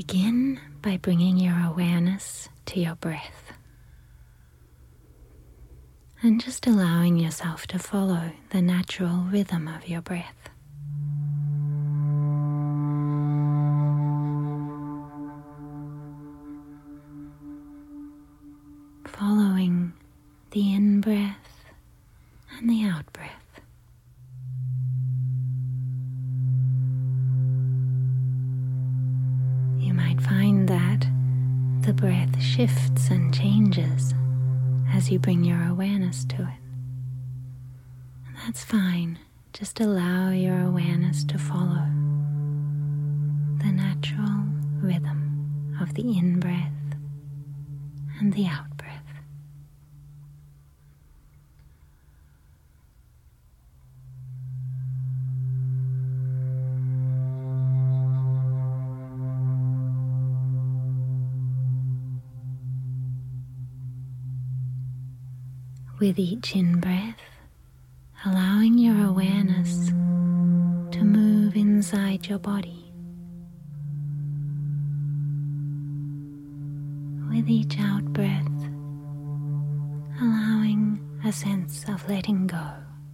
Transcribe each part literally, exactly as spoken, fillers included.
Begin by bringing your awareness to your breath and just allowing yourself to follow the natural rhythm of your breath. Following the in-breath and the out-breath. You might find that the breath shifts and changes as you bring your awareness to it. And that's fine. Just allow your awareness to follow the natural rhythm of the in-breath and the out-breath. With each in-breath, allowing your awareness to move inside your body. With each out-breath, allowing a sense of letting go.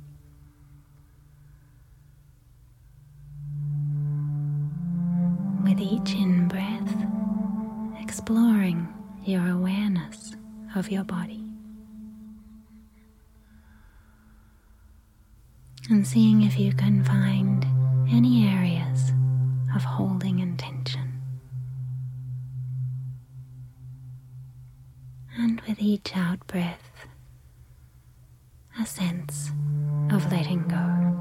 With each in-breath, exploring your awareness of your body. And seeing if you can find any areas of holding and tension. And with each out breath, a sense of letting go.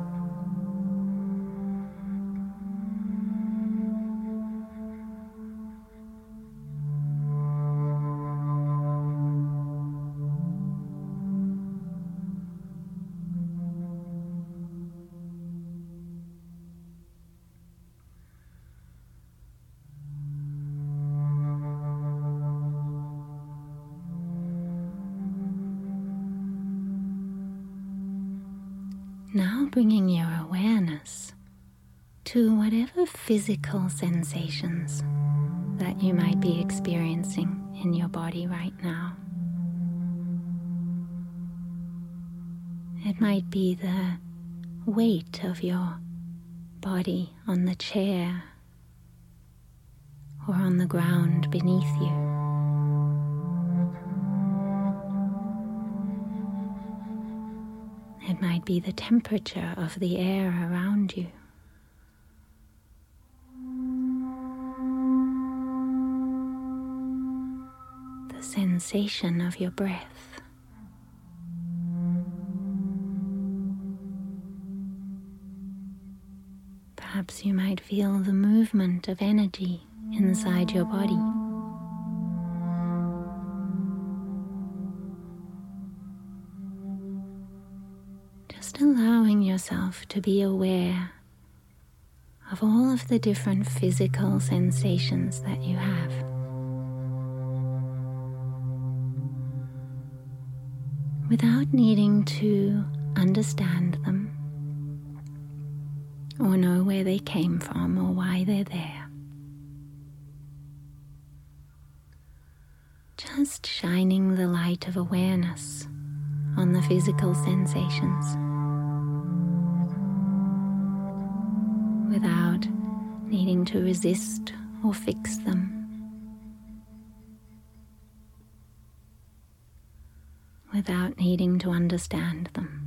Now bringing your awareness to whatever physical sensations that you might be experiencing in your body right now. It might be the weight of your body on the chair or on the ground beneath you. It might be the temperature of the air around you. The sensation of your breath. Perhaps you might feel the movement of energy inside your body. Just allowing yourself to be aware of all of the different physical sensations that you have. Without needing to understand them or know where they came from or why they're there. Just shining the light of awareness on the physical sensations without needing to resist or fix them. Without needing to understand them.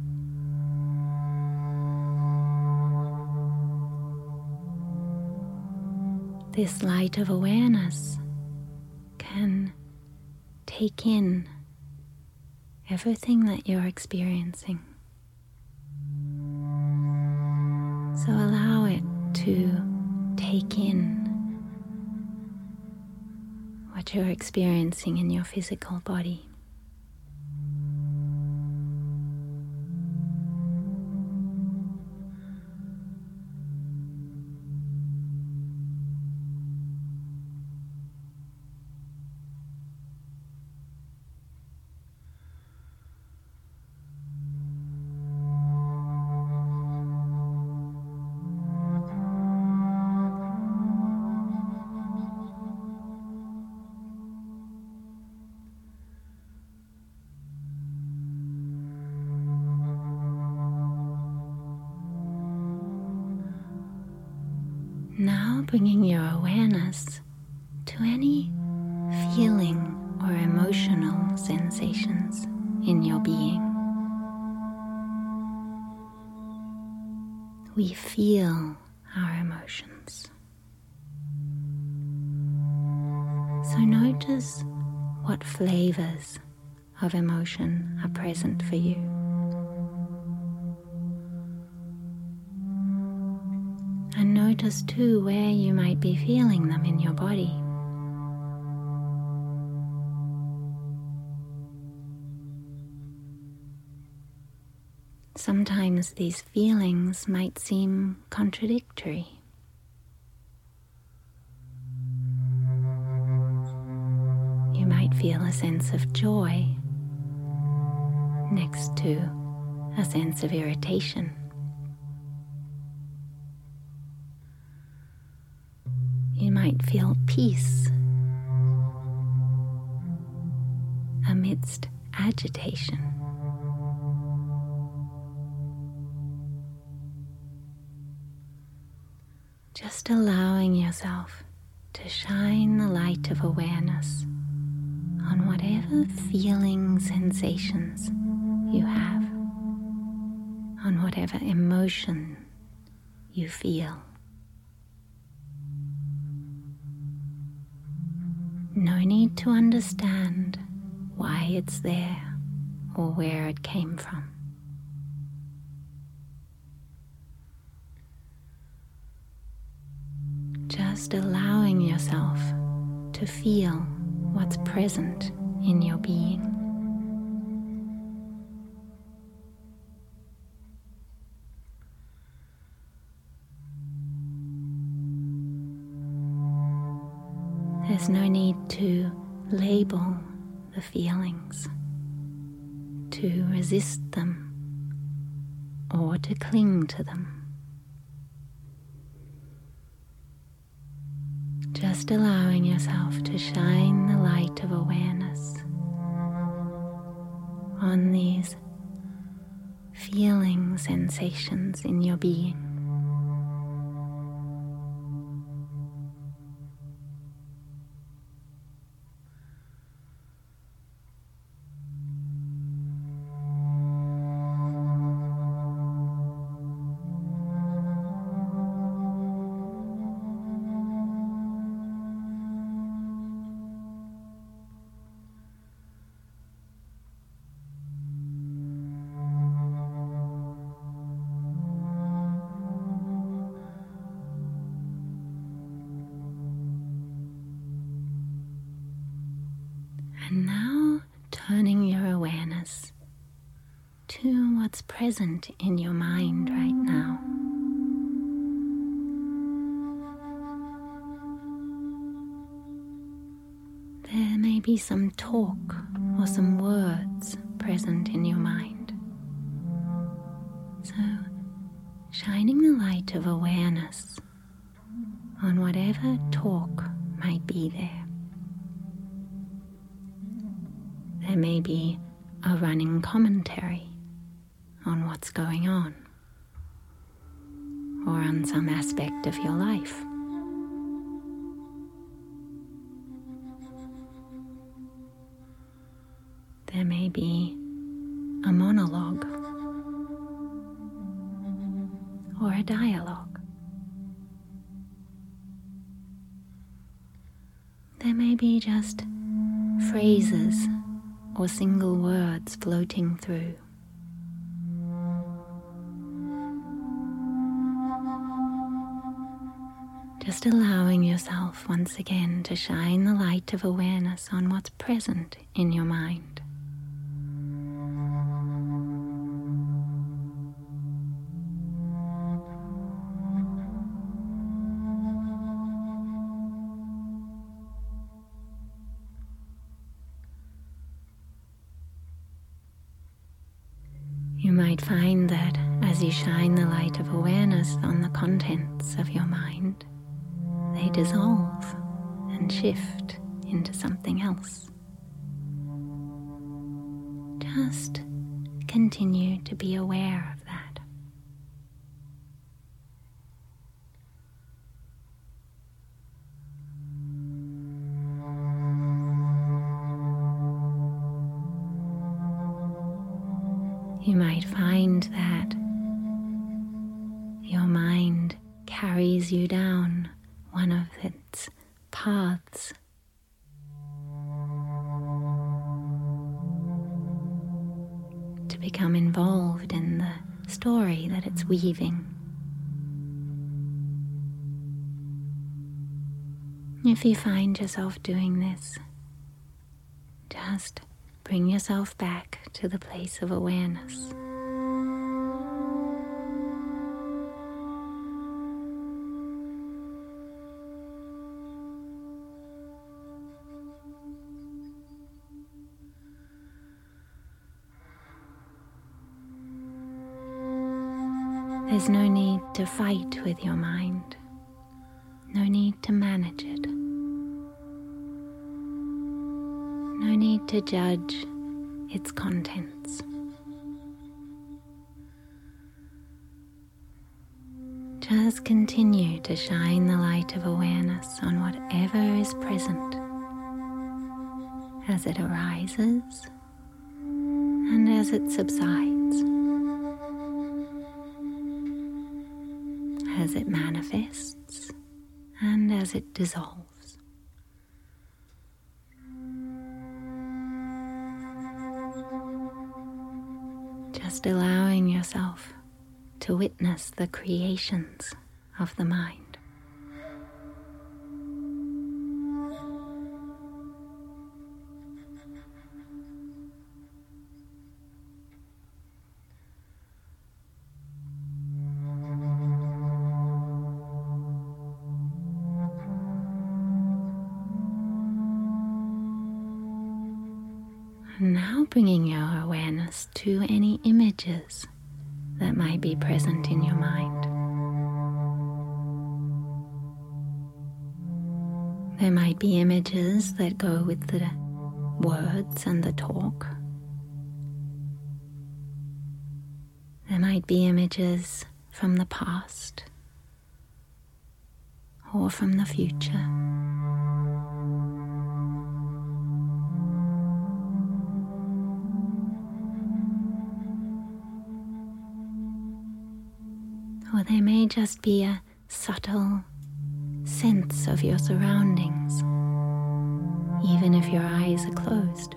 This light of awareness can take in everything that you're experiencing. So allow it to take in what you're experiencing in your physical body. now bringing your awareness to any feeling or emotional sensations in your being. We feel our emotions. So notice what flavors of emotion are present for you. And notice too where you might be feeling them in your body. Sometimes these feelings might seem contradictory. You might feel a sense of joy next to a sense of irritation. You might feel peace amidst agitation. Just allowing yourself to shine the light of awareness on whatever feeling sensations you have, on whatever emotion you feel. No need to understand why it's there or where it came from. Just allowing yourself to feel what's present in your being. There's no need to label the feelings, to resist them, or to cling to them. Just allowing yourself to shine the light of awareness on these feeling sensations in your being. And now turning your awareness to what's present in your mind right now. There may be some talk or some words present in your mind. So, shining the light of awareness on whatever talk might be there. There may be a running commentary on what's going on, or on some aspect of your life. There may be a monologue or a dialogue. There may be just phrases or single words floating through. Just allowing yourself once again to shine the light of awareness on what's present in your mind. You might find that as you shine the light of awareness on the contents of your mind, they dissolve and shift into something else. Just continue to be aware of that. You might find that your mind carries you down one of its paths. To become involved in the story that it's weaving. If you find yourself doing this, just bring yourself back to the place of awareness. There's no need to fight with your mind, no need to manage it, no need to judge its contents. Just continue to shine the light of awareness on whatever is present as it arises and as it subsides. As it manifests and as it dissolves. Just allowing yourself to witness the creations of the mind. Now bringing your awareness to any images that might be present in your mind. There might be images that go with the words and the talk. There might be images from the past or from the future. Or there may just be a subtle sense of your surroundings, even if your eyes are closed.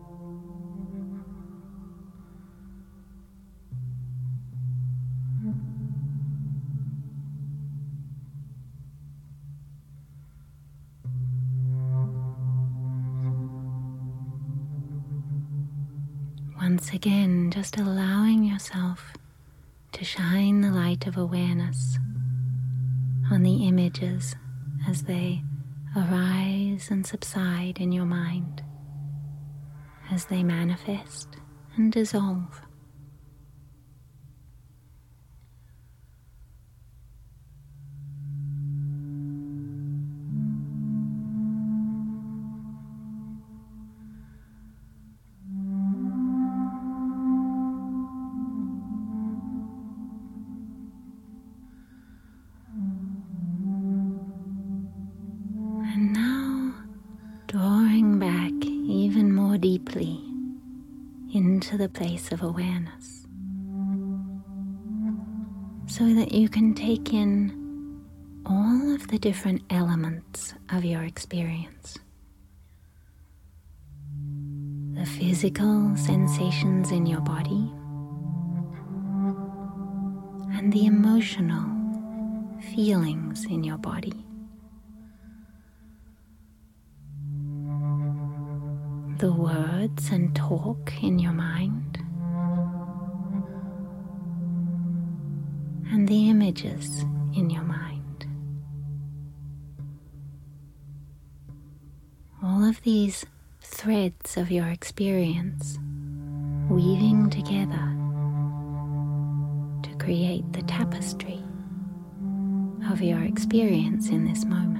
Once again, just allowing yourself to shine the light of awareness on the images as they arise and subside in your mind, as they manifest and dissolve. Deeply into the place of awareness so that you can take in all of the different elements of your experience. The physical sensations in your body and the emotional feelings in your body. The words and talk in your mind, and the images in your mind. All of these threads of your experience weaving together to create the tapestry of your experience in this moment.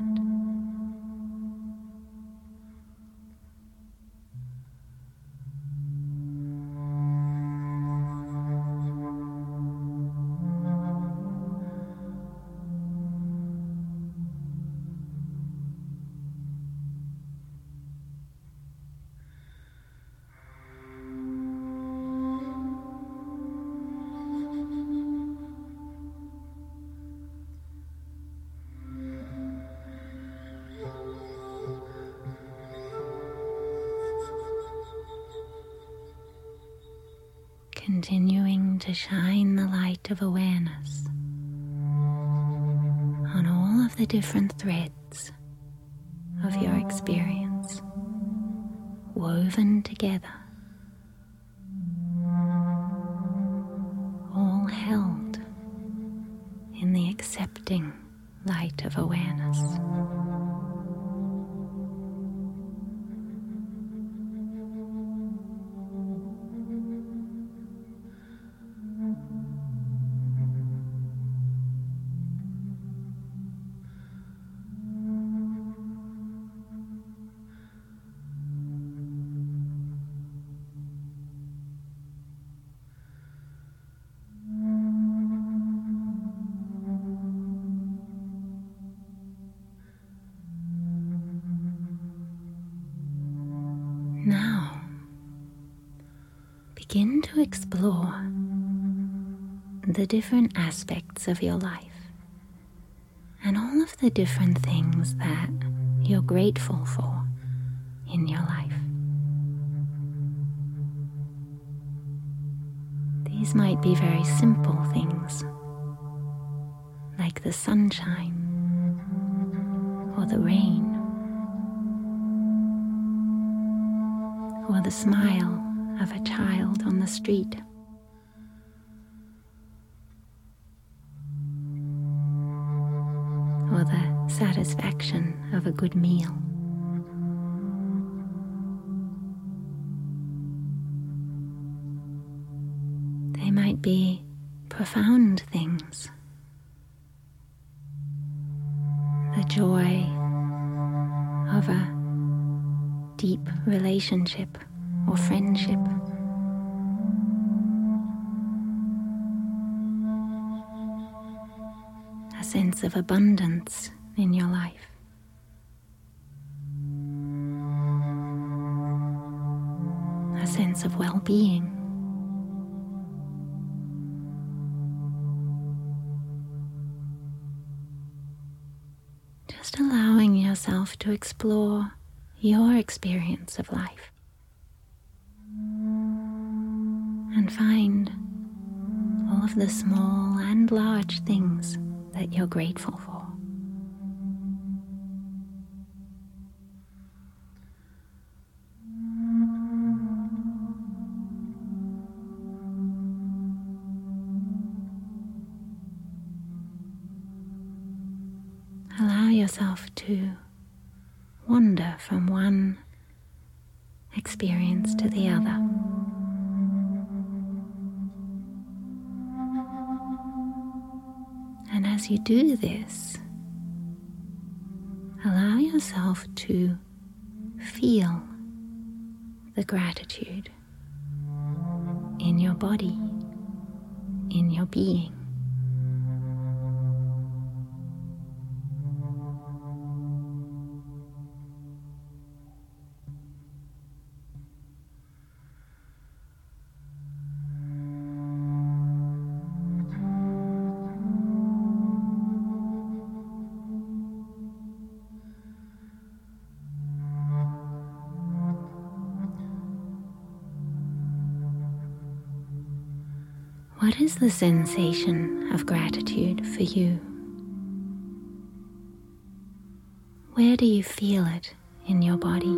continuing to shine the light of awareness on all of the different threads of your experience, woven together, all held in the accepting light of awareness. Now, begin to explore the different aspects of your life and all of the different things that you're grateful for in your life. These might be very simple things, like the sunshine or the rain, or the smile of a child on the street. Or the satisfaction of a good meal. They might be profound things. The joy of a deep relationship or friendship. A sense of abundance in your life. A sense of well-being. Just allowing yourself to explore your experience of life and find all of the small and large things that you're grateful for. Allow yourself to wander from one experience to the other. And as you do this, allow yourself to feel the gratitude in your body, in your being. What is the sensation of gratitude for you? Where do you feel it in your body?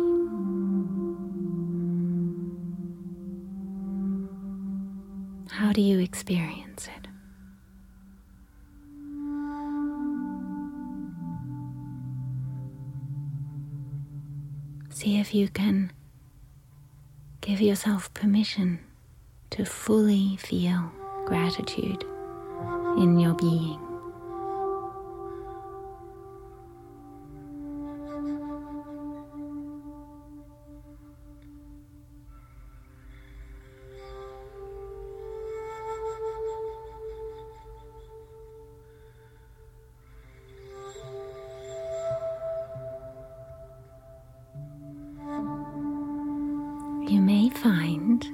How do you experience it? See if you can give yourself permission to fully feel gratitude in your being. You may find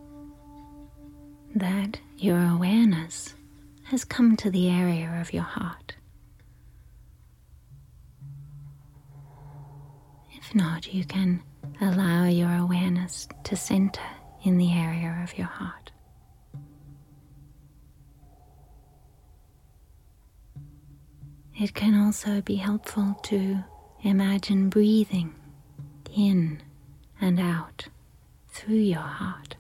that your awareness has come to the area of your heart. If not, you can allow your awareness to center in the area of your heart. It can also be helpful to imagine breathing in and out through your heart.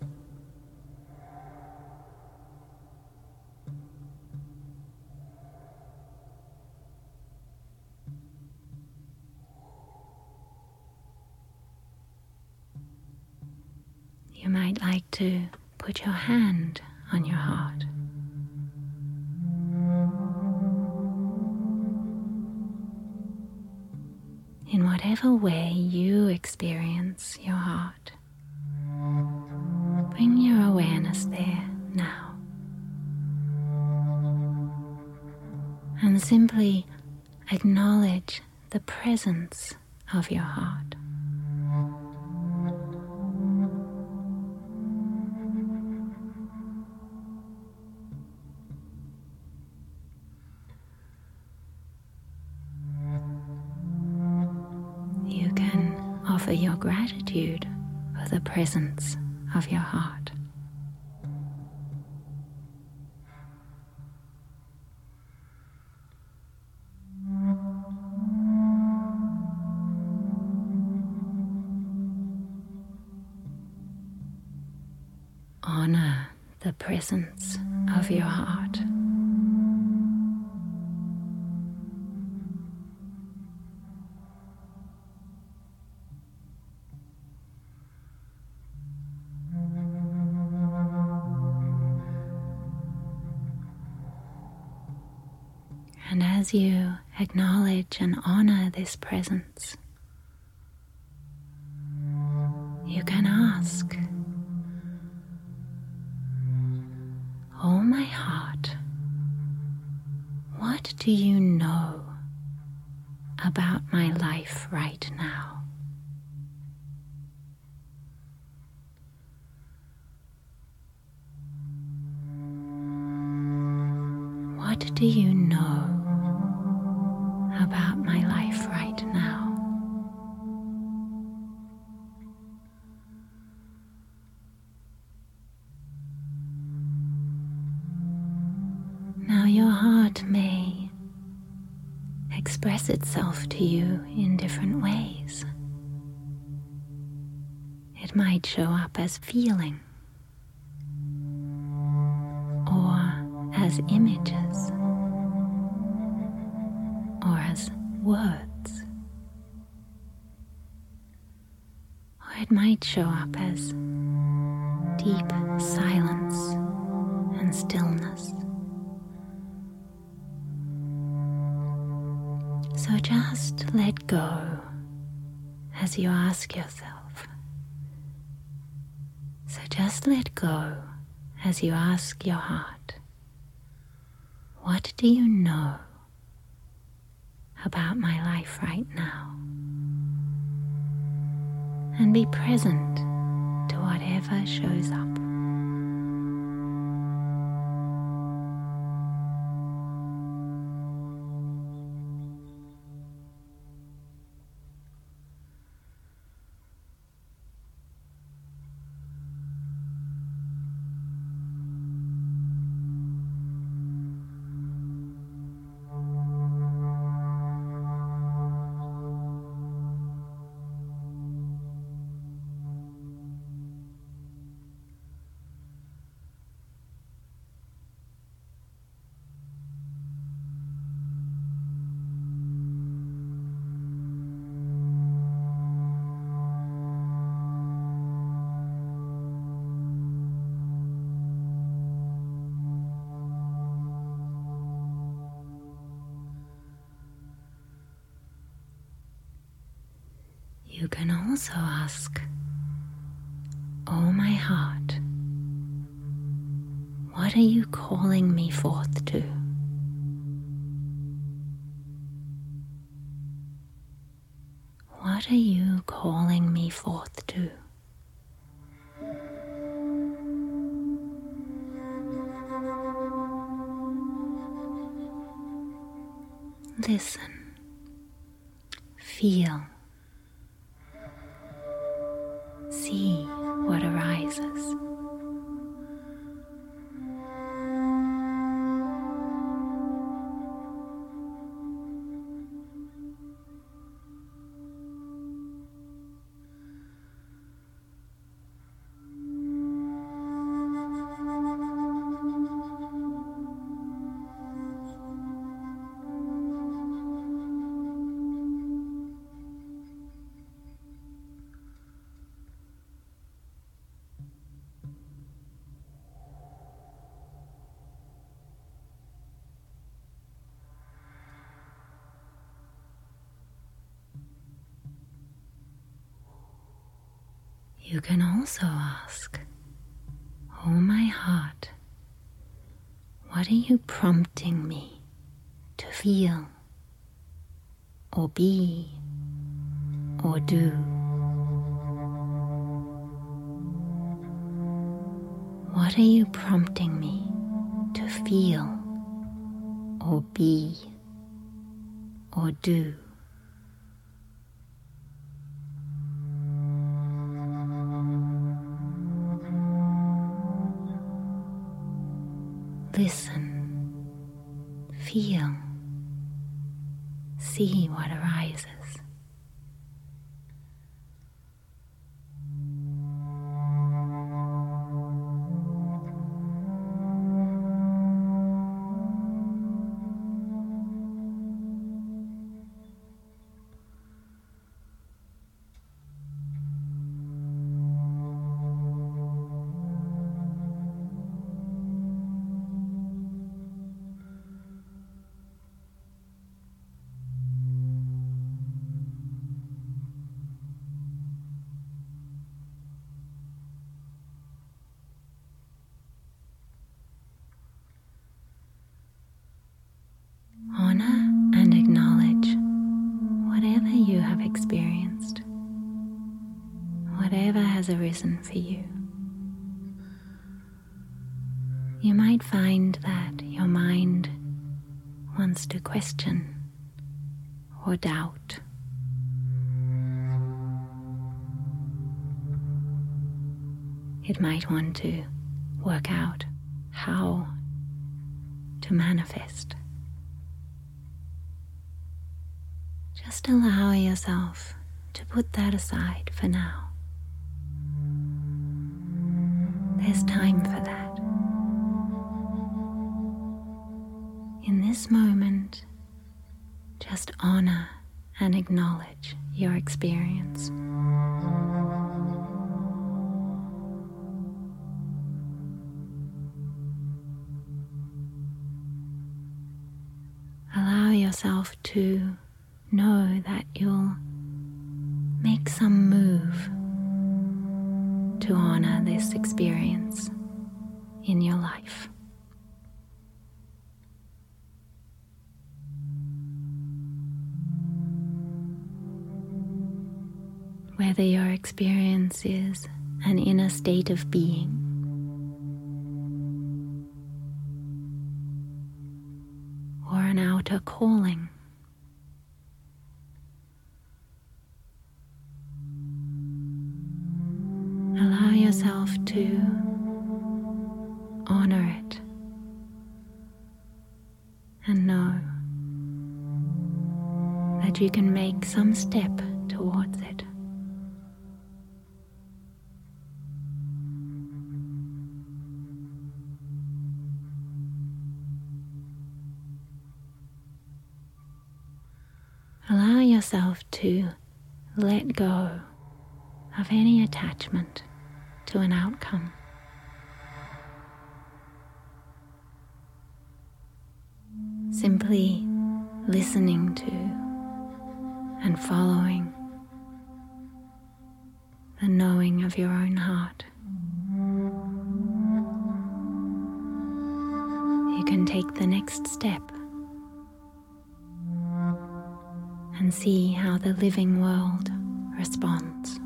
You might like to put your hand on your heart. In whatever way you experience your heart, bring your awareness there now. And simply acknowledge the presence of your heart. You can offer your gratitude for the presence of your heart. Honor the presence of your heart. And as you acknowledge and honor this presence, you can ask, "Oh, my heart, what do you know about my life right now?" What do you know about my life right now? Now your heart may express itself to you in different ways. It might show up as feeling, or as images, or as words. Or it might show up as deep silence and stillness. So just let go as you ask yourself. So just let go as you ask your heart, what do you know about my life right now? And be present to whatever shows up. You can also ask, "Oh, my heart, what are you calling me forth to?" What are you calling me forth to? Listen, feel, see what arises. You can also ask, "Oh, my heart, what are you prompting me to feel, or be, or do? What are you prompting me to feel, or be, or do?" Listen, feel, see what arises. Honor and acknowledge whatever you have experienced, whatever has arisen for you. You might find that your mind wants to question or doubt. It might want to work out how to manifest. Just allow yourself to put that aside for now. There's time for that. In this moment, just honor and acknowledge your experience. Allow yourself to know that you'll make some move to honor this experience in your life. Whether your experience is an inner state of being or an outer calling, allow yourself to honor it and know that you can make some step towards it. Allow yourself to let go of any attachment to an outcome. Simply listening to and following the knowing of your own heart. You can take the next step and see how the living world responds.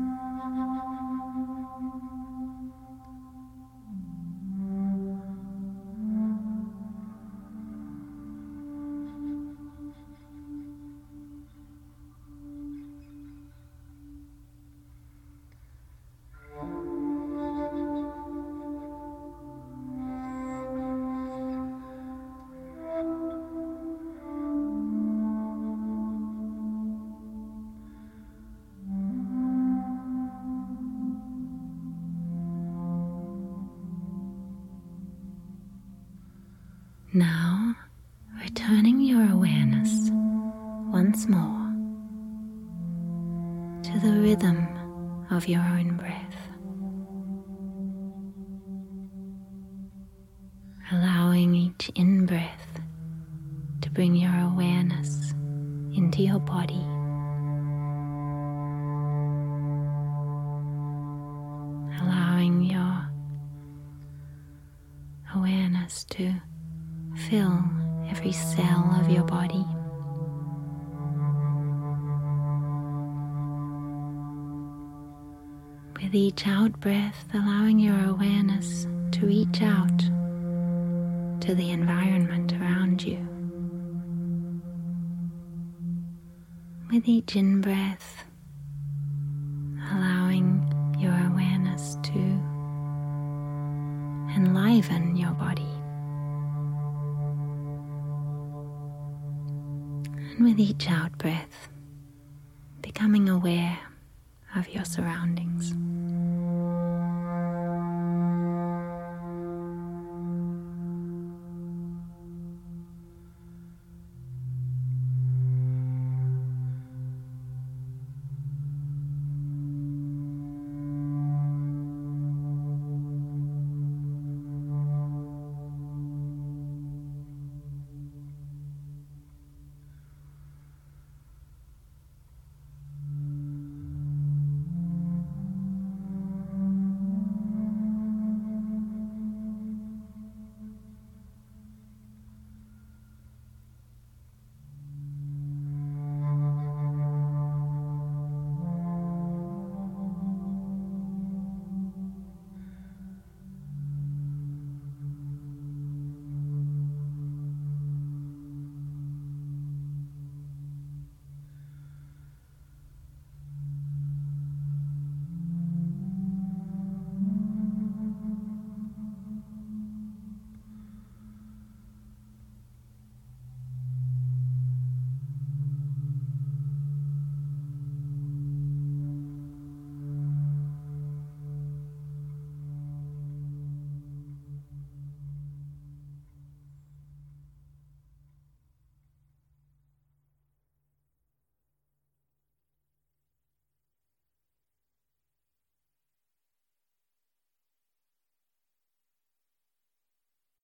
Now, returning your awareness once more to the rhythm of your own breath, allowing each in-breath to bring your awareness into your body, awareness to fill every cell of your body. With each out breath, allowing your awareness to reach out to the environment around you. With each in breath, allowing your awareness to enliven your body. And with each out breath, becoming aware of your surroundings.